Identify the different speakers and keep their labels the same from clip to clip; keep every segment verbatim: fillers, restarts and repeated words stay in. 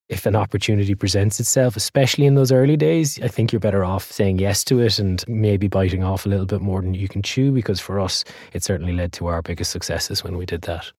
Speaker 1: if an opportunity presents itself, especially in those early days, I think you're better off saying yes to it and maybe biting off a little bit more than you can chew, because for us, it certainly led to our biggest successes when we did that.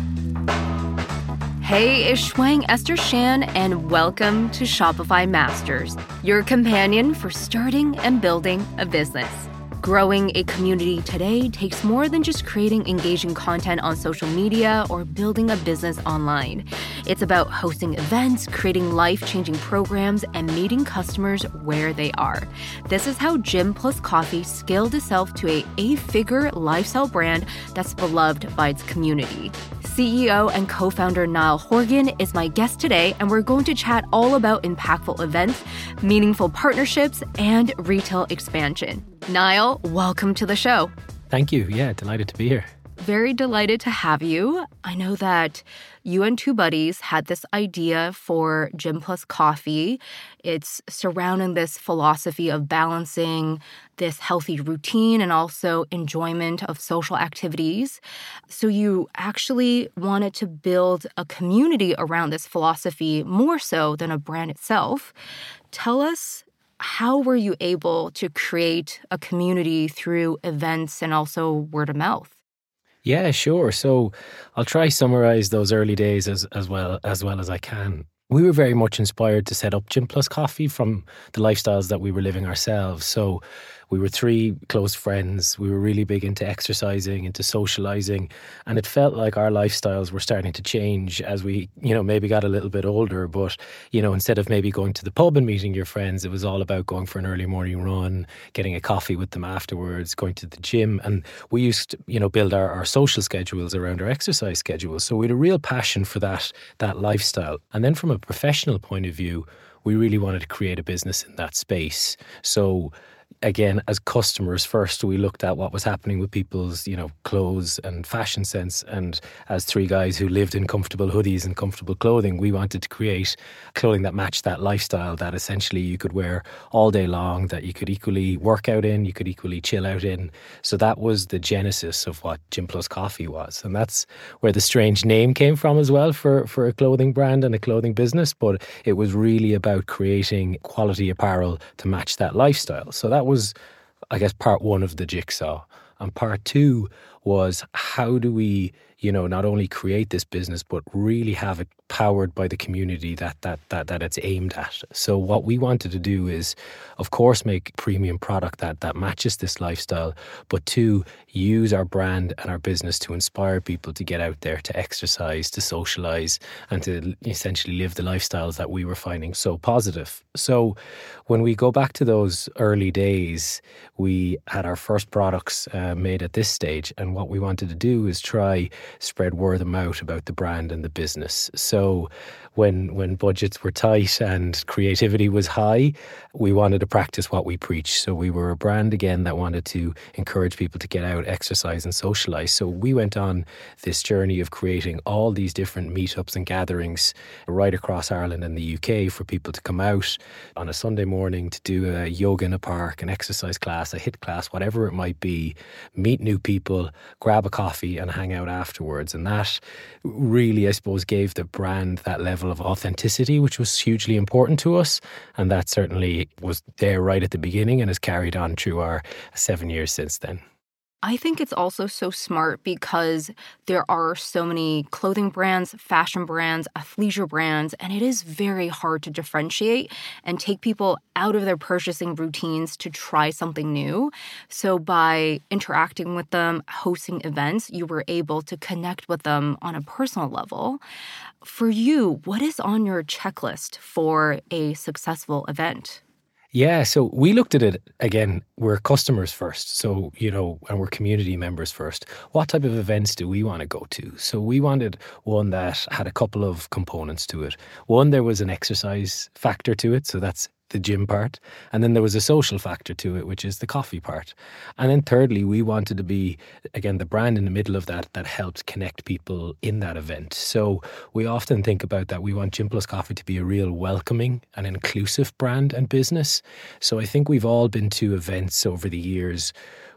Speaker 2: Hey, it's Shuang Esther Shan, and welcome to Shopify Masters, your companion for starting and building a business. Growing a community today takes more than just creating engaging content on social media or building a business online. It's about hosting events, creating life-changing programs, and meeting customers where they are. This is how Gym Plus Coffee scaled itself to a eight-figure lifestyle brand that's beloved by its community. C E O and co-founder Niall Horgan is my guest today, and we're going to chat all about impactful events, meaningful partnerships, and retail expansion. Niall, welcome to the show.
Speaker 1: Thank you. Yeah, delighted to be here.
Speaker 2: Very delighted to have you. I know that you and two buddies had this idea for Gym Plus Coffee. It's surrounding this philosophy of balancing this healthy routine and also enjoyment of social activities. So you actually wanted to build a community around this philosophy more so than a brand itself. Tell us, how were you able to create a community through events and also word of mouth?
Speaker 1: Yeah, sure. So I'll try summarize those early days as, as well as well as I can. We were very much inspired to set up Gym Plus Coffee from the lifestyles that we were living ourselves. So we were three close friends. We were really big into exercising, into socializing, and it felt like our lifestyles were starting to change as we, you know, maybe got a little bit older. But, you know, instead of maybe going to the pub and meeting your friends, it was all about going for an early morning run, getting a coffee with them afterwards, going to the gym. And we used to, you know, build our, our social schedules around our exercise schedules. So we had a real passion for that, that lifestyle. And then from a professional point of view, we really wanted to create a business in that space. So again, as customers first, we looked at what was happening with people's, you know, clothes and fashion sense. And as three guys who lived in comfortable hoodies and comfortable clothing, we wanted to create clothing that matched that lifestyle, that essentially you could wear all day long, that you could equally work out in, you could equally chill out in. So that was the genesis of what Gym Plus Coffee was. And that's where the strange name came from as well for, for a clothing brand and a clothing business. But it was really about creating quality apparel to match that lifestyle. So that was, I guess, part one of the jigsaw. And part two was, how do we, you know, not only create this business, but really have it powered by the community that that that that it's aimed at. So what we wanted to do is, of course, make premium product that that matches this lifestyle, but two, use our brand and our business to inspire people to get out there, to exercise, to socialize, and to essentially live the lifestyles that we were finding so positive. So when we go back to those early days, we had our first products uh, made at this stage, and what we wanted to do is try spread word of mouth about the brand and the business. So when when budgets were tight and creativity was high, we wanted to practice what we preach. So we were a brand again that wanted to encourage people to get out, exercise and socialize. So we went on this journey of creating all these different meetups and gatherings right across Ireland and the U K for people to come out on a Sunday morning to do a yoga in a park, an exercise class, a HIIT class, whatever it might be, meet new people, grab a coffee and hang out afterwards. And that really, I suppose, gave the brand that level of authenticity, which was hugely important to us. And that certainly was there right at the beginning and has carried on through our seven years since then.
Speaker 2: I think it's also so smart because there are so many clothing brands, fashion brands, athleisure brands, and it is very hard to differentiate and take people out of their purchasing routines to try something new. So by interacting with them, hosting events, you were able to connect with them on a personal level. For you, what is on your checklist for a successful event?
Speaker 1: Yeah, so we looked at it, again, we're customers first, so, you know, and we're community members first. What type of events do we want to go to? So we wanted one that had a couple of components to it. One, there was an exercise factor to it, so that's the gym part. And then there was a social factor to it, which is the coffee part. And then thirdly, we wanted to be, again, the brand in the middle of that that helps connect people in that event. So we often think about that. We want Gym Plus Coffee to be a real welcoming and inclusive brand and business. So I think we've all been to events over the years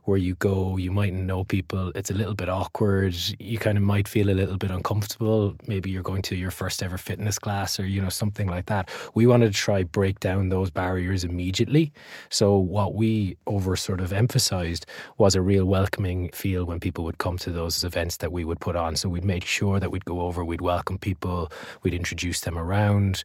Speaker 1: where you go, you mightn't know people. It's a little bit awkward. You kind of might feel a little bit uncomfortable. Maybe you're going to your first ever fitness class or, you know, something like that. We wanted to try break down those barriers immediately. So what we over sort of emphasized was a real welcoming feel when people would come to those events that we would put on. So we'd make sure that we'd go over, we'd welcome people, we'd introduce them around.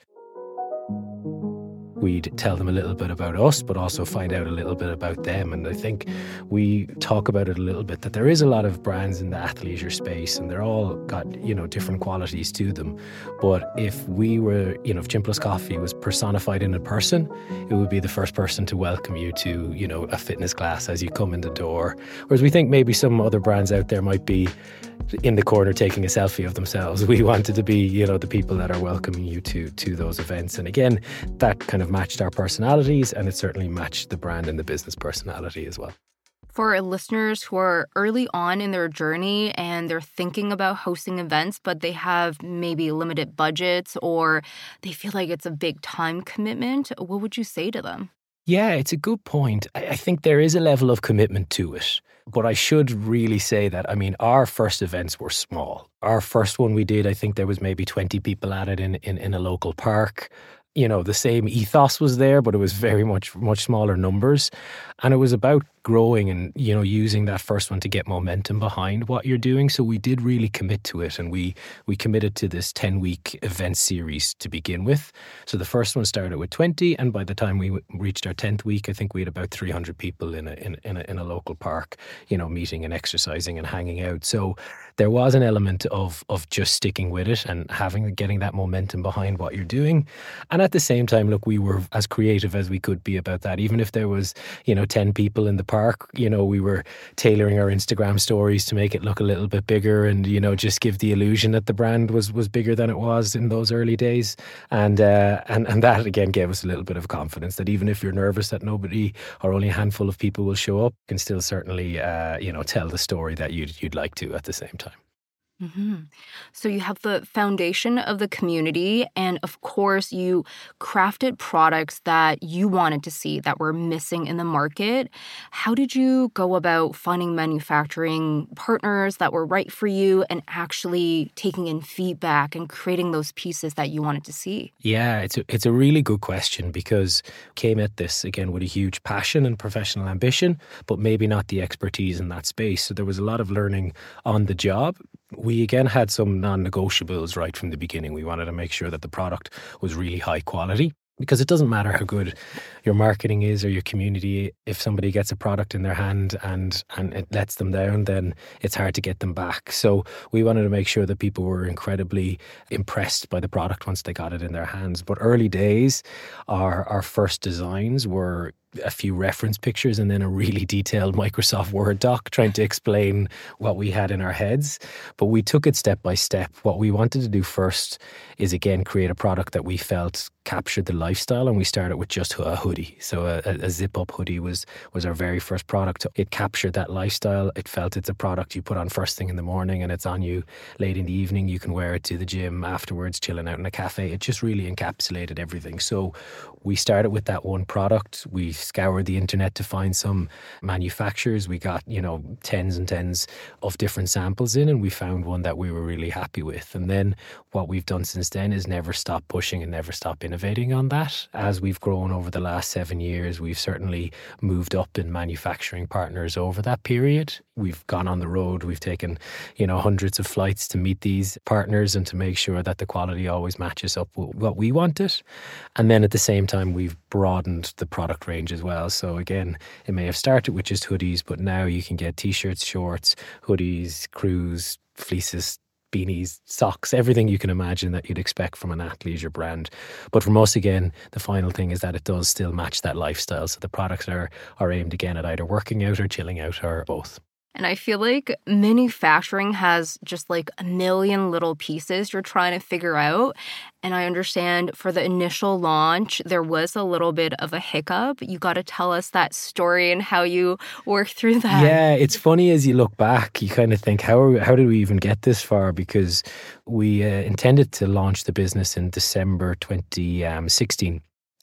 Speaker 1: We'd tell them a little bit about us, but also find out a little bit about them. And I think we talk about it a little bit, that there is a lot of brands in the athleisure space and they're all got, you know, different qualities to them. But if we were, you know, if Gym Plus Coffee was personified in a person, it would be the first person to welcome you to, you know, a fitness class as you come in the door. Whereas we think maybe some other brands out there might be in the corner taking a selfie of themselves. We wanted to be, you know, the people that are welcoming you to to those events. And again, that kind of matched our personalities, and it certainly matched the brand and the business personality as well.
Speaker 2: For listeners who are early on in their journey and they're thinking about hosting events, but they have maybe limited budgets or they feel like it's a big time commitment, what would you say to them?
Speaker 1: Yeah, it's a good point. I, I think there is a level of commitment to it. But I should really say that, I mean, our first events were small. Our first one we did, I think there was maybe twenty people at it in, in, in a local park. You know, the same ethos was there, but it was very much, much smaller numbers. And it was about growing and, you know, using that first one to get momentum behind what you're doing. So we did really commit to it. And we we committed to this ten-week event series to begin with. So the first one started with twenty. And by the time we reached our tenth week, I think we had about three hundred people in a, in, in a, in a local park, you know, meeting and exercising and hanging out. So there was an element of of just sticking with it and having getting that momentum behind what you're doing. And at the same time, look, we were as creative as we could be about that. Even if there was, you know, ten people in the park, you know, we were tailoring our Instagram stories to make it look a little bit bigger and, you know, just give the illusion that the brand was was bigger than it was in those early days. And uh, and and that again gave us a little bit of confidence that even if you're nervous that nobody or only a handful of people will show up, you can still certainly uh, you know, tell the story that you'd you'd like to at the same time.
Speaker 2: Mm-hmm. So you have the foundation of the community, and of course you crafted products that you wanted to see that were missing in the market. How did you go about finding manufacturing partners that were right for you and actually taking in feedback and creating those pieces that you wanted to see?
Speaker 1: Yeah, it's a, it's a really good question, because came at this again with a huge passion and professional ambition, but maybe not the expertise in that space. So there was a lot of learning on the job. We again had some non-negotiables right from the beginning. We wanted to make sure that the product was really high quality, because it doesn't matter how good your marketing is or your community. If somebody gets a product in their hand and and it lets them down, then it's hard to get them back. So we wanted to make sure that people were incredibly impressed by the product once they got it in their hands. But early days, our our first designs were a few reference pictures and then a really detailed Microsoft Word doc trying to explain what we had in our heads. But we took it step by step. What we wanted to do first is, again, create a product that we felt captured the lifestyle, and we started with just a hoodie. So a, a zip-up hoodie was was our very first product. It captured that lifestyle. It felt it's a product you put on first thing in the morning and it's on you late in the evening. You can wear it to the gym afterwards, chilling out in a cafe. It just really encapsulated everything. So we started with that one product. We scoured the internet to find some manufacturers. We got, you know, tens and tens of different samples in, and we found one that we were really happy with. And then what we've done since then is never stop pushing and never stop innovating on that. As we've grown over the last seven years, we've certainly moved up in manufacturing partners over that period. We've gone on the road. We've taken, you know, hundreds of flights to meet these partners and to make sure that the quality always matches up with what we wanted. And then at the same time, we've broadened the product range as well. So again, it may have started with just hoodies, but now you can get t-shirts, shorts, hoodies, crews, fleeces, beanies, socks, everything you can imagine that you'd expect from an athleisure brand. But from us, again, the final thing is that it does still match that lifestyle. So the products are, are aimed again at either working out or chilling out or both.
Speaker 2: And I feel like manufacturing has just like a million little pieces you're trying to figure out. And I understand for the initial launch, there was a little bit of a hiccup. You got to tell us that story and how you worked through that.
Speaker 1: Yeah, it's funny as you look back, you kind of think, how are we, how did we even get this far? Because we uh, intended to launch the business in December twenty sixteen.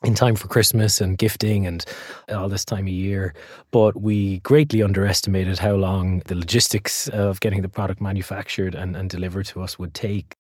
Speaker 1: in time for Christmas and gifting and all this time of year. But we greatly underestimated how long the logistics of getting the product manufactured and, and delivered to us would take.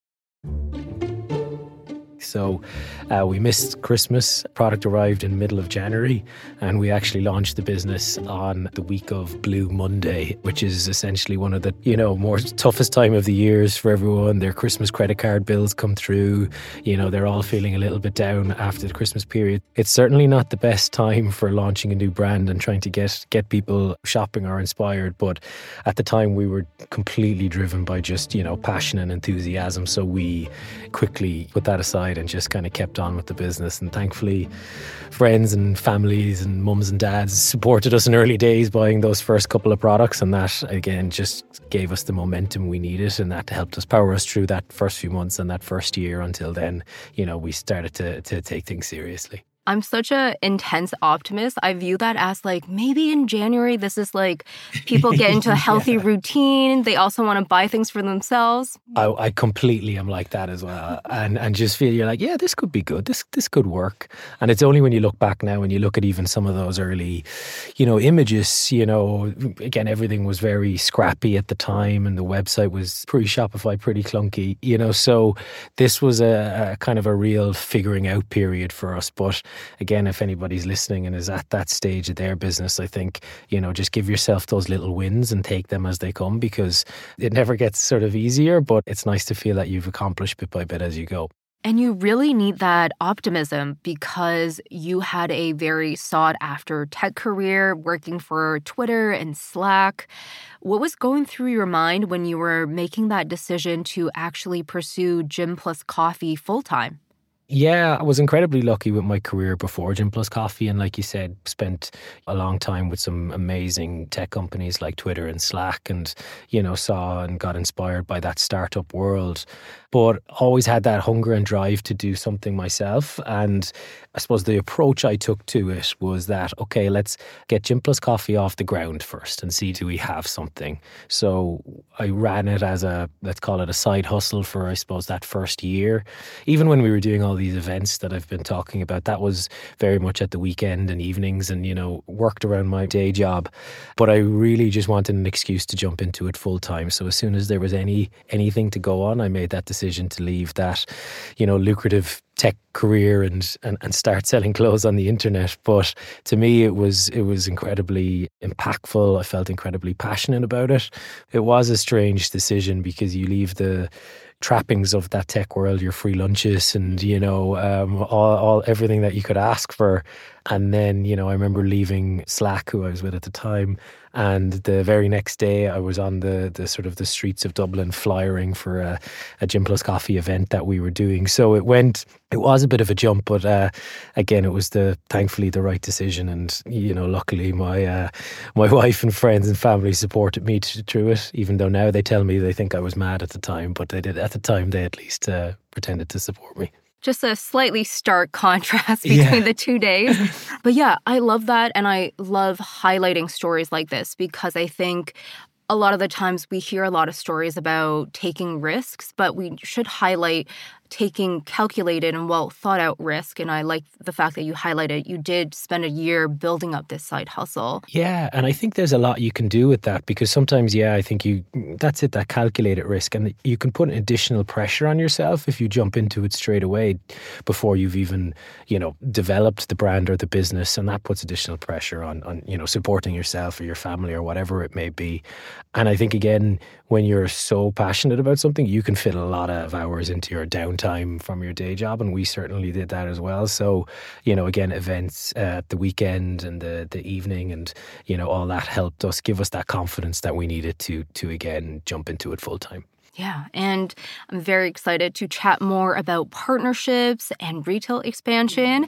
Speaker 1: So uh, we missed Christmas. Product arrived in the middle of January, and we actually launched the business on the week of Blue Monday, which is essentially one of the, you know, more toughest time of the years for everyone. Their Christmas credit card bills come through. You know, they're all feeling a little bit down after the Christmas period. It's certainly not the best time for launching a new brand and trying to get get people shopping or inspired. But at the time, we were completely driven by just, you know, passion and enthusiasm. So we quickly put that aside and just kind of kept on with the business. And thankfully, friends and families and mums and dads supported us in early days buying those first couple of products. And that, again, just gave us the momentum we needed. And that helped us power us through that first few months and that first year until then, you know, we started to, to take things seriously.
Speaker 2: I'm such an intense optimist. I view that as like, maybe in January, this is like people get into a healthy yeah. routine. They also want to buy things for themselves.
Speaker 1: I, I completely am like that as well. And and just feel you're like, yeah, this could be good. This this could work. And it's only when you look back now and you look at even some of those early, you know, images, you know, again, everything was very scrappy at the time and the website was pre-Shopify, pretty clunky, you know. So this was a, a kind of a real figuring out period for us. But again, if anybody's listening and is at that stage of their business, I think, you know, just give yourself those little wins and take them as they come, because it never gets sort of easier, but it's nice to feel that you've accomplished bit by bit as you go.
Speaker 2: And you really need that optimism because you had a very sought-after tech career working for Twitter and Slack. What was going through your mind when you were making that decision to actually pursue Gym Plus Coffee full-time?
Speaker 1: Yeah, I was incredibly lucky with my career before Gym Plus Coffee. And like you said, spent a long time with some amazing tech companies like Twitter and Slack and, you know, saw and got inspired by that startup world. But always had that hunger and drive to do something myself. And I suppose the approach I took to it was that, okay, let's get Gym Plus Coffee off the ground first and see, do we have something? So I ran it as a, let's call it a side hustle for, I suppose, that first year. Even when we were doing all these events that I've been talking about, that was very much at the weekend and evenings and, you know, worked around my day job. But I really just wanted an excuse to jump into it full time. So as soon as there was any anything to go on, I made that decision to leave that, you know, lucrative tech career and, and and start selling clothes on the internet. But to me, it was it was incredibly impactful. I felt incredibly passionate about it. It was a strange decision because you leave the trappings of that tech world, your free lunches and, you know, um, all, all everything that you could ask for. And then, you know, I remember leaving Slack, who I was with at the time, and the very next day I was on the the sort of the streets of Dublin flyering for a, a Gym Plus Coffee event that we were doing. So it went, it was a bit of a jump, but uh, again, it was the thankfully the right decision. And, you know, luckily my uh, my wife and friends and family supported me to, through it, even though now they tell me they think I was mad at the time, but they did at the time, they at least uh, pretended to support me.
Speaker 2: Just a slightly stark contrast between yeah. the two days. But yeah, I love that. And I love highlighting stories like this because I think a lot of the times we hear a lot of stories about taking risks, but we should highlight taking calculated and well thought out risk. And I like the fact that you highlighted you did spend a year building up this side hustle.
Speaker 1: Yeah. And I think there's a lot you can do with that because sometimes, yeah, I think you, that's it, that calculated risk. And you can put additional pressure on yourself if you jump into it straight away before you've even, you know, developed the brand or the business. And that puts additional pressure on, on, you know, supporting yourself or your family or whatever it may be. And I think, again, when you're so passionate about something, you can fit a lot of hours into your downtime from your day job. And we certainly did that as well. So, you know, again, events at the weekend and the, the evening and, you know, all that helped us give us that confidence that we needed to, to again, jump into it full time.
Speaker 2: Yeah, and I'm very excited to chat more about partnerships and retail expansion.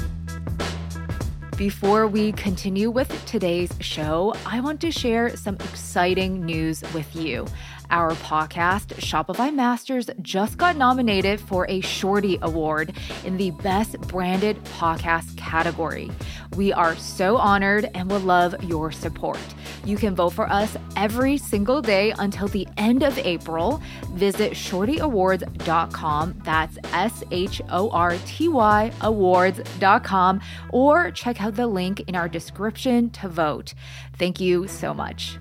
Speaker 2: Before we continue with today's show, I want to share some exciting news with you. Our podcast, Shopify Masters, just got nominated for a Shorty Award in the Best Branded Podcast category. We are so honored and would love your support. You can vote for us every single day until the end of April. Visit shorty awards dot com. That's S H O R T Y awards dot com. Or check out the link in our description to vote. Thank you so much.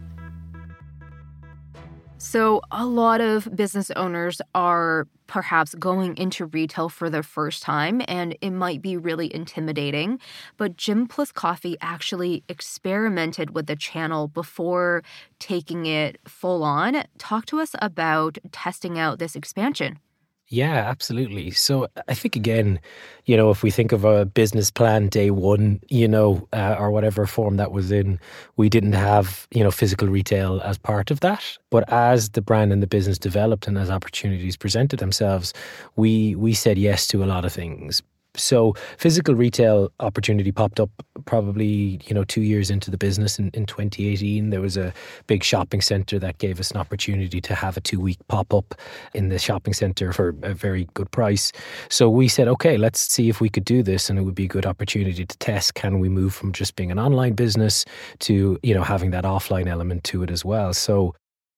Speaker 2: So a lot of business owners are perhaps going into retail for the first time, and it might be really intimidating. But Gym Plus Coffee actually experimented with the channel before taking it full on. Talk to us about testing out this expansion.
Speaker 1: Yeah, absolutely. So I think, again, you know, if we think of a business plan day one, you know, uh, or whatever form that was in, we didn't have, you know, physical retail as part of that. But as the brand and the business developed and as opportunities presented themselves, we we said yes to a lot of things. So physical retail opportunity popped up probably, you know, two years into the business in, in twenty eighteen. There was a big shopping centre that gave us an opportunity to have a two-week pop-up in the shopping centre for a very good price. So we said, okay, let's see if we could do this, and it would be a good opportunity to test. Can we move from just being an online business to, you know, having that offline element to it as well? So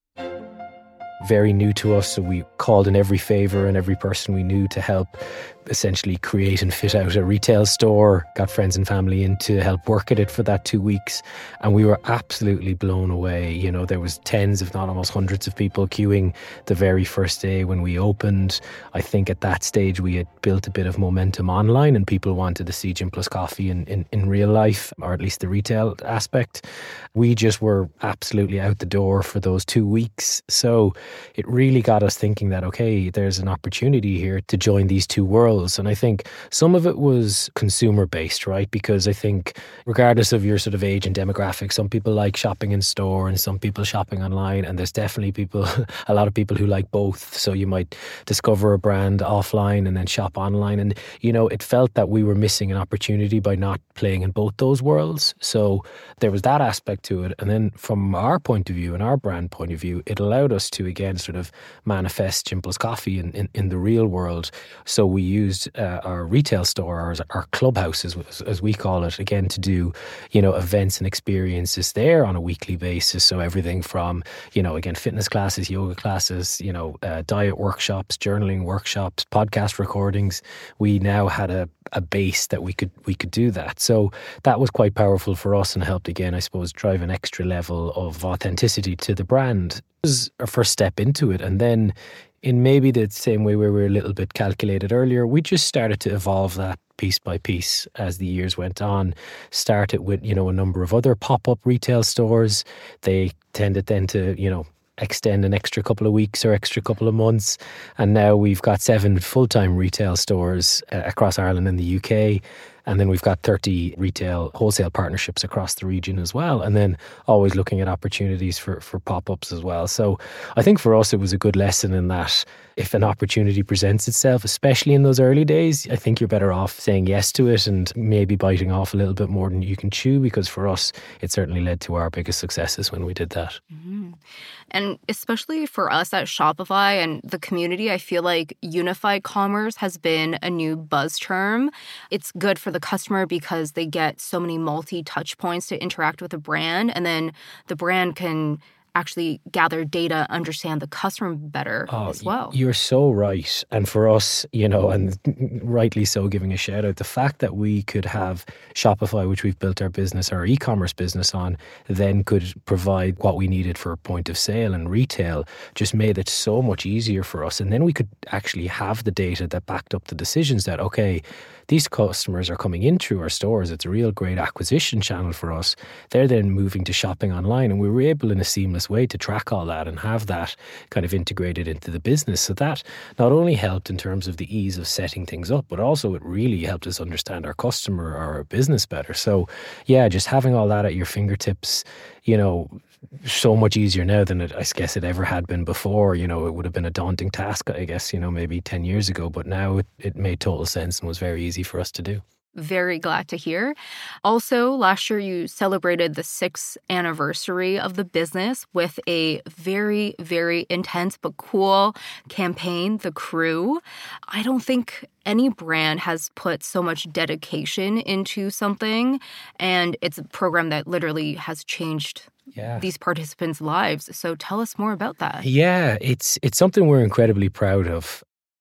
Speaker 1: very new to us, so we called in every favour and every person we knew to help essentially create and fit out a retail store, got friends and family in to help work at it for that two weeks. And we were absolutely blown away. You know, there was tens, if not almost hundreds of people queuing the very first day when we opened. I think at that stage we had built a bit of momentum online and people wanted to see Gym Plus Coffee in, in, in real life, or at least the retail aspect. We just were absolutely out the door for those two weeks. So it really got us thinking that, okay, there's an opportunity here to join these two worlds. And I think some of it was consumer based, right? Because I think regardless of your sort of age and demographic, some people like shopping in store and some people shopping online. And there's definitely people, a lot of people who like both. So you might discover a brand offline and then shop online. And, you know, it felt that we were missing an opportunity by not playing in both those worlds. So there was that aspect to it. And then from our point of view and our brand point of view, it allowed us to, again, sort of manifest Gym Plus Coffee in, in, in the real world. So we used uh, our retail store, our, our clubhouse, as, as we call it, again, to do, you know, events and experiences there on a weekly basis. So everything from, you know, again, fitness classes, yoga classes, you know, uh, diet workshops, journaling workshops, podcast recordings. We now had a, a base that we could we could do that. So that was quite powerful for us and helped, again, I suppose, drive an extra level of authenticity to the brand. It was our first step into it. And then in maybe the same way where we were a little bit calculated earlier, we just started to evolve that piece by piece as the years went on. Started with, you know, a number of other pop-up retail stores. They tended then to, you know, extend an extra couple of weeks or extra couple of months. And now we've got seven full-time retail stores uh, across Ireland and the U K. And then we've got thirty retail wholesale partnerships across the region as well. And then always looking at opportunities for, for pop-ups as well. So I think for us, it was a good lesson in that if an opportunity presents itself, especially in those early days, I think you're better off saying yes to it and maybe biting off a little bit more than you can chew, because for us, it certainly led to our biggest successes when we did that.
Speaker 2: Mm-hmm. And especially for us at Shopify and the community, I feel like unified commerce has been a new buzz term. It's good for the customer because they get so many multi-touch points to interact with a brand, and then the brand can actually gather data, understand the customer better oh, as well.
Speaker 1: You're so right. And for us, you know, and rightly so, giving a shout out, the fact that we could have Shopify, which we've built our business, our e-commerce business on, then could provide what we needed for point of sale and retail, just made it so much easier for us. And then we could actually have the data that backed up the decisions that, okay, these customers are coming in through our stores. It's a real great acquisition channel for us. They're then moving to shopping online, and we were able in a seamless way to track all that and have that kind of integrated into the business. So that not only helped in terms of the ease of setting things up, but also it really helped us understand our customer or our business better. So yeah, just having all that at your fingertips, you know, so much easier now than it, I guess it ever had been before. You know, it would have been a daunting task, I guess, you know, maybe ten years ago, but now it, it made total sense and was very easy for us to do.
Speaker 2: Very glad to hear. Also, last year you celebrated the sixth anniversary of the business with a very, very intense but cool campaign, The Crew. I don't think any brand has put so much dedication into something, and it's a program that literally has changed
Speaker 1: yeah.
Speaker 2: these participants' lives. So tell us more about that.
Speaker 1: Yeah, it's it's something we're incredibly proud of.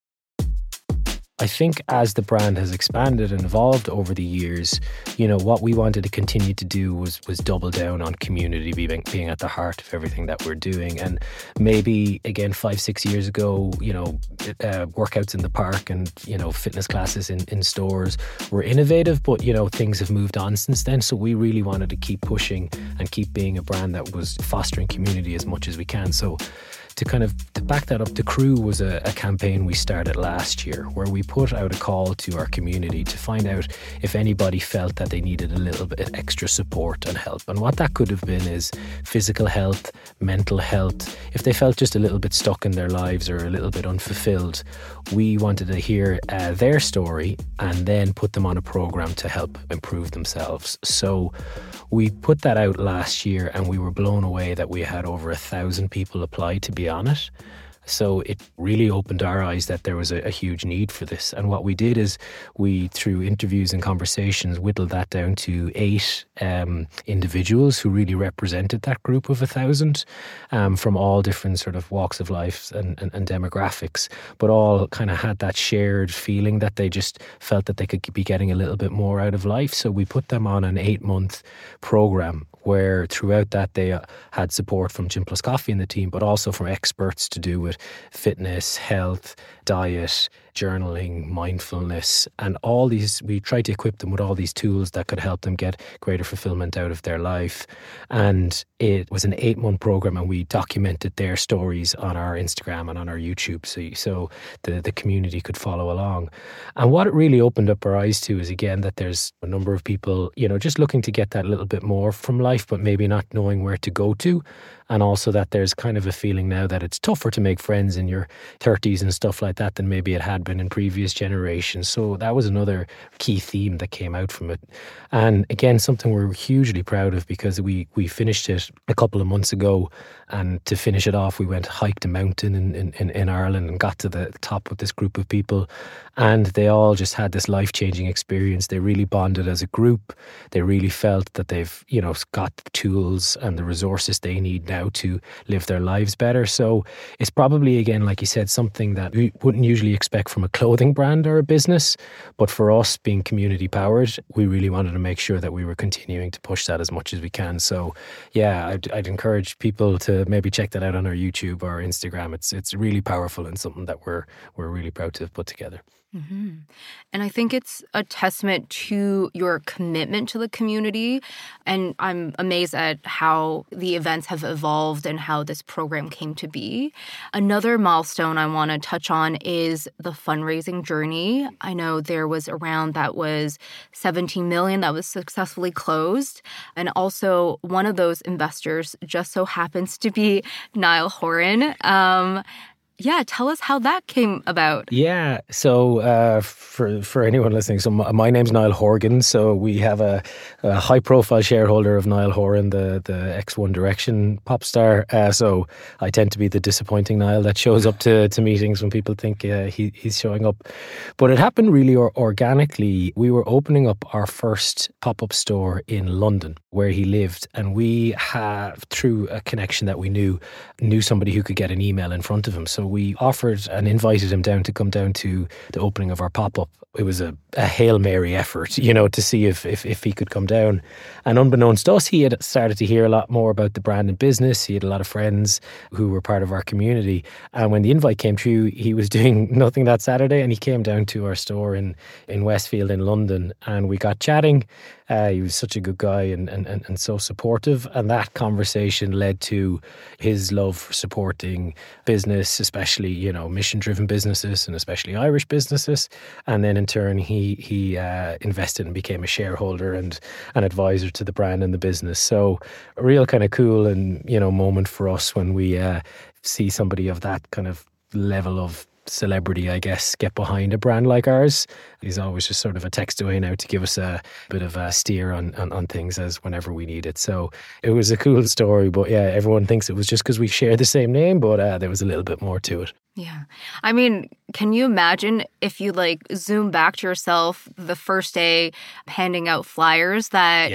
Speaker 1: I think as the brand has expanded and evolved over the years, you know, what we wanted to continue to do was was double down on community being, being at the heart of everything that we're doing. And maybe, again, five, six years ago, you know, uh, workouts in the park and, you know, fitness classes in, in stores were innovative, but, you know, things have moved on since then. So we really wanted to keep pushing and keep being a brand that was fostering community as much as we can. So to kind of to back that up, The Crew was a, a campaign we started last year where we put out a call to our community to find out if anybody felt that they needed a little bit extra support and help. And what that could have been is physical health, mental health. If they felt just a little bit stuck in their lives or a little bit unfulfilled, we wanted to hear uh, their story and then put them on a program to help improve themselves. So we put that out last year and we were blown away that we had over a thousand people apply to be on it. So it really opened our eyes that there was a, a huge need for this. And what we did is we, through interviews and conversations, whittled that down to eight um, individuals who really represented that group of a thousand um, from all different sort of walks of life and, and, and demographics, but all kind of had that shared feeling that they just felt that they could be getting a little bit more out of life. So we put them on an eight-month program where throughout that they uh, had support from Gym Plus Coffee in the team, but also from experts to do with fitness, health, diet, journaling, mindfulness, and all these. We tried to equip them with all these tools that could help them get greater fulfillment out of their life. And it was an eight-month program, and we documented their stories on our Instagram and on our YouTube, so, so the, the community could follow along. And what it really opened up our eyes to is, again, that there's a number of people, you know, just looking to get that little bit more from life, but maybe not knowing where to go to. And also that there's kind of a feeling now that it's tougher to make friends in your thirties and stuff like that than maybe it had been in previous generations. So that was another key theme that came out from it. And again, something we're hugely proud of because we we finished it a couple of months ago. And to finish it off, we went hiked a mountain in, in, in Ireland and got to the top with this group of people. And they all just had this life-changing experience. They really bonded as a group. They really felt that they've, you know, got the tools and the resources they need now to live their lives better. So it's probably, again, like you said, something that we wouldn't usually expect from a clothing brand or a business. But for us, being community powered, we really wanted to make sure that we were continuing to push that as much as we can. So yeah, I'd, I'd encourage people to maybe check that out on our YouTube or Instagram. It's it's really powerful and something that we're we're really proud to have put together.
Speaker 2: Mm-hmm. And I think it's a testament to your commitment to the community. And I'm amazed at how the events have evolved and how this program came to be. Another milestone I want to touch on is the fundraising journey. I know there was a round that was seventeen million dollars that was successfully closed. And also one of those investors just so happens to be Niall Horan. Um, Yeah, tell us how that came about.
Speaker 1: Yeah, so uh, for for anyone listening, so my, my name's Niall Horgan. So we have a, a high-profile shareholder of Niall Horan, the the ex One Direction pop star. Uh, so I tend to be the disappointing Niall that shows up to, to meetings when people think uh, he he's showing up. But it happened really or, organically. We were opening up our first pop-up store in London, where he lived, and we have, through a connection that we knew, knew somebody who could get an email in front of him. So we offered and invited him down to come down to the opening of our pop-up. It was a, a Hail Mary effort, you know, to see if, if if he could come down. And unbeknownst to us, he had started to hear a lot more about the brand and business. He had a lot of friends who were part of our community. And when the invite came through, he was doing nothing that Saturday, and he came down to our store in, in Westfield in London, and we got chatting. Uh, he was such a good guy and, and, and, and so supportive. And that conversation led to his love for supporting business, especially, you know, mission-driven businesses and especially Irish businesses. And then in turn, he he uh, invested and became a shareholder and an advisor to the brand and the business. So a real kind of cool and, you know, moment for us when we uh, see somebody of that kind of level of celebrity, I guess, get behind a brand like ours. He's always just sort of a text away now to give us a bit of a steer on, on, on things as whenever we need it. So it was a cool story, but yeah, everyone thinks it was just because we share the same name, but uh, there was a little bit more to it.
Speaker 2: Yeah. I mean, can you imagine if you like zoom back to yourself the first day handing out flyers that
Speaker 1: yeah.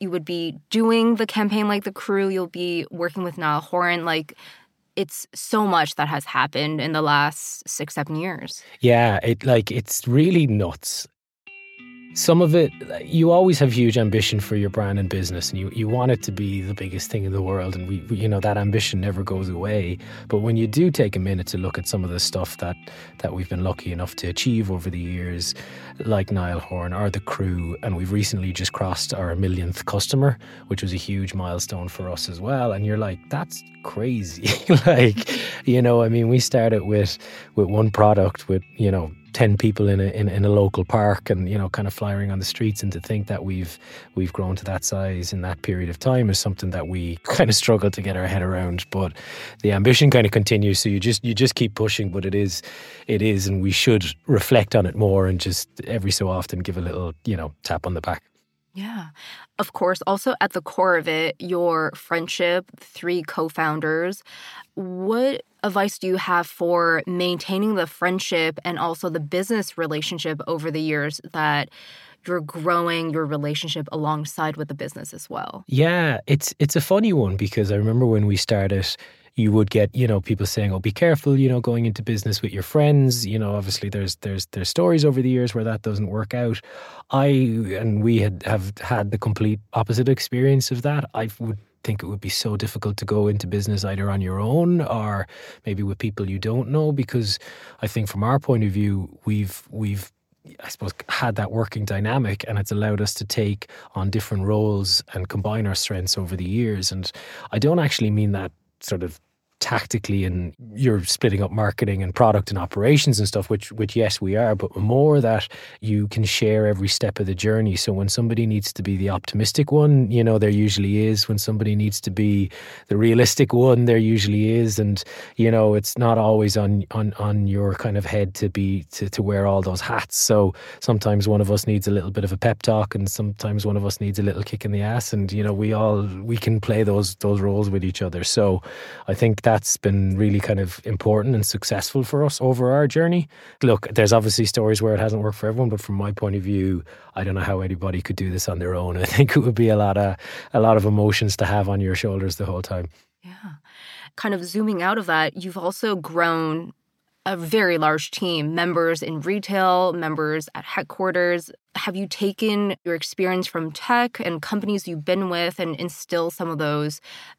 Speaker 2: you would be doing the campaign like The Crew. You'll be working with Niall Horan. Like, it's so much that has happened in the last six, seven years.
Speaker 1: Yeah, it like it's really nuts. Some of it, you always have huge ambition for your brand and business, and you, you want it to be the biggest thing in the world, and we, we you know that ambition never goes away. But when you do take a minute to look at some of the stuff that that we've been lucky enough to achieve over the years, like Niall Horan or The Crew, and we've recently just crossed our millionth customer, which was a huge milestone for us as well. And you're like, that's crazy. Like, you know, I mean, we started with with one product with, you know, ten people in a in, in a local park, and, you know, kind of flying on the streets, and to think that we've we've grown to that size in that period of time is something that we kind of struggle to get our head around. But the ambition kind of continues, so you just you just keep pushing. But it is it is and we should reflect on it more, and just every so often give a little, you know, tap on the back.
Speaker 2: Yeah. Of course, also at the core of it, your friendship, three co-founders. What advice do you have for maintaining the friendship and also the business relationship over the years that you're growing your relationship alongside with the business as well?
Speaker 1: Yeah, it's it's a funny one, because I remember when we started, you would get, you know, people saying, oh, be careful, you know, going into business with your friends. You know, obviously there's there's there's stories over the years where that doesn't work out. I and we had have had the complete opposite experience of that. I would think it would be so difficult to go into business either on your own or maybe with people you don't know, because I think from our point of view, we've we've I suppose, had that working dynamic, and it's allowed us to take on different roles and combine our strengths over the years. And I don't actually mean that sort of tactically, and you're splitting up marketing and product and operations and stuff, which which yes we are, but more that you can share every step of the journey. So when somebody needs to be the optimistic one, you know, there usually is. When somebody needs to be the realistic one, there usually is. And, you know, it's not always on on on your kind of head to be to, to wear all those hats. So sometimes one of us needs a little bit of a pep talk, and sometimes one of us needs a little kick in the ass, and, you know, we all we can play those those roles with each other. So I think that that's been really kind of important and successful for us over our journey. Look, there's obviously stories where it hasn't worked for everyone, but from my point of view, I don't know how anybody could do this on their own. I think it would be a lot of a lot of emotions to have on your shoulders the whole time.
Speaker 2: Yeah. Kind of zooming out of that, you've also grown a very large team, members in retail, members at headquarters. Have you taken your experience from tech and companies you've been with and instill some of those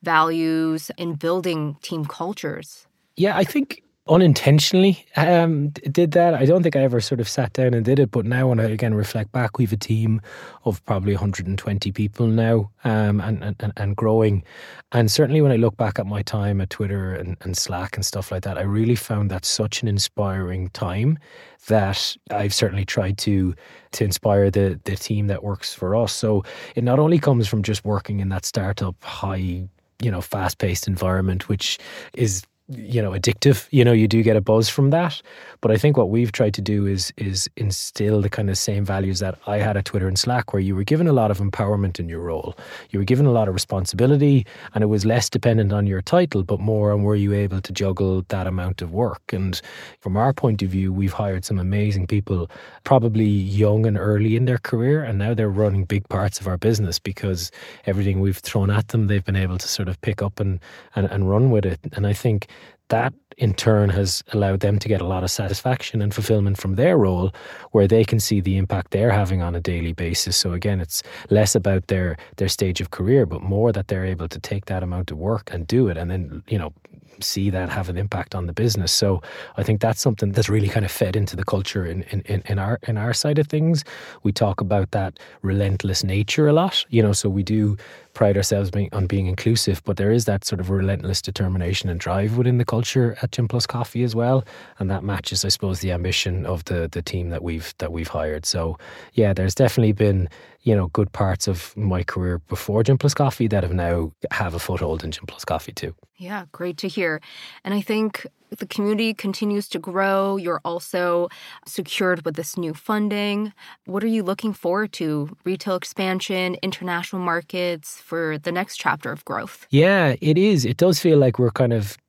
Speaker 2: values in building team cultures?
Speaker 1: Yeah, I think unintentionally um, did that. I don't think I ever sort of sat down and did it, but now when I again reflect back, we've a team of probably one hundred twenty people now, um, and, and and growing. And certainly when I look back at my time at Twitter and, and Slack and stuff like that, I really found that such an inspiring time that I've certainly tried to to inspire the the team that works for us. So it not only comes from just working in that startup high, you know, fast-paced environment, which is, you know, addictive. You know, you do get a buzz from that. But I think what we've tried to do is is instill the kind of same values that I had at Twitter and Slack, where you were given a lot of empowerment in your role. You were given a lot of responsibility, and it was less dependent on your title, but more on were you able to juggle that amount of work. And from our point of view, we've hired some amazing people, probably young and early in their career, and now they're running big parts of our business because everything we've thrown at them, they've been able to sort of pick up and and, and run with it. And I think that in turn has allowed them to get a lot of satisfaction and fulfillment from their role, where they can see the impact they're having on a daily basis. So again, it's less about their their stage of career, but more that they're able to take that amount of work and do it, and then, you know, see that have an impact on the business. So I think that's something that's really kind of fed into the culture in, in, in our in our side of things. We talk about that relentless nature a lot, you know, so we do pride ourselves being, on being inclusive, but there is that sort of relentless determination and drive within the culture at Gin Plus Coffee as well, and that matches, I suppose, the ambition of the the team that we've that we've hired. So yeah, there's definitely been, you know, good parts of my career before Gin Plus Coffee that have now have a foothold in Gin Plus Coffee too.
Speaker 2: Yeah, great to hear. And I think the community continues to grow. You're also secured with this new funding. What are you looking forward to? Retail expansion, international markets for the next chapter of growth?
Speaker 1: Yeah, it is. It does feel like we're kind of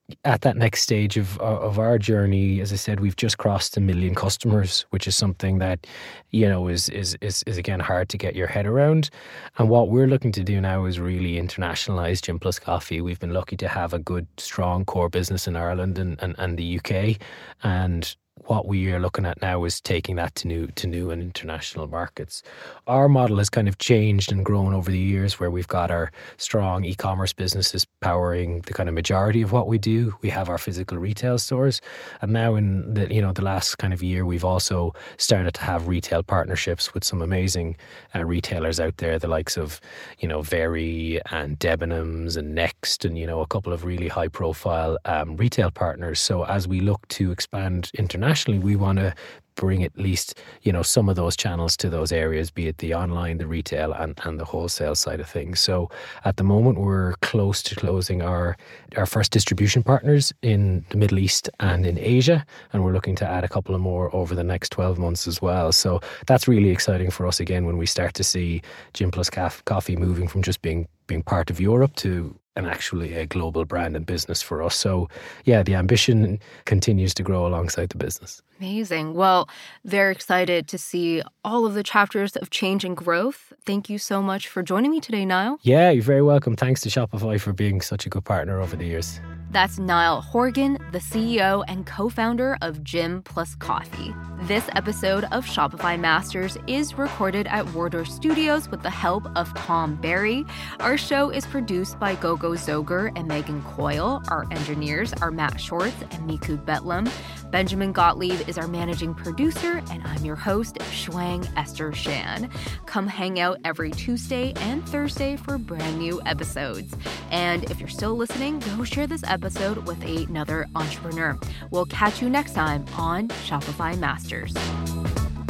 Speaker 1: at that next stage of of our journey, as I said, we've just crossed a million customers, which is something that, you know, is is is, is again hard to get your head around. And what we're looking to do now is really internationalize Gym Plus Coffee. We've been lucky to have a good, strong core business in Ireland and, and, and the U K, and what we are looking at now is taking that to new to new and international markets. Our model has kind of changed and grown over the years, where we've got our strong e-commerce businesses powering the kind of majority of what we do. We have our physical retail stores, and now in the you know the last kind of year, we've also started to have retail partnerships with some amazing uh, retailers out there, the likes of you know Very and Debenhams and Next, and you know a couple of really high-profile um, retail partners. So as we look to expand internationally, we want to bring at least, you know, some of those channels to those areas, be it the online, the retail and, and the wholesale side of things. So at the moment, we're close to closing our, our first distribution partners in the Middle East and in Asia. And we're looking to add a couple of more over the next twelve months as well. So that's really exciting for us again, when we start to see Gym Plus Coffee moving from just being being part of Europe to and actually a global brand and business for us. So yeah, the ambition continues to grow alongside the business.
Speaker 2: Amazing. Well, very excited to see all of the chapters of change and growth. Thank you so much for joining me today, Niall.
Speaker 1: Yeah, you're very welcome. Thanks to Shopify for being such a good partner over the years.
Speaker 2: That's Niall Horgan, the C E O and co-founder of Gym Plus Coffee. This episode of Shopify Masters is recorded at Wardour Studios with the help of Tom Barry. Our show is produced by Gogo Zoger and Megan Coyle. Our engineers are Matt Shorts and Miku Betlam. Benjamin Gottlieb is our managing producer, and I'm your host, Shuang Esther Shan. Come hang out every Tuesday and Thursday for brand new episodes. And if you're still listening, go share this episode with another entrepreneur. We'll catch you next time on Shopify Masters.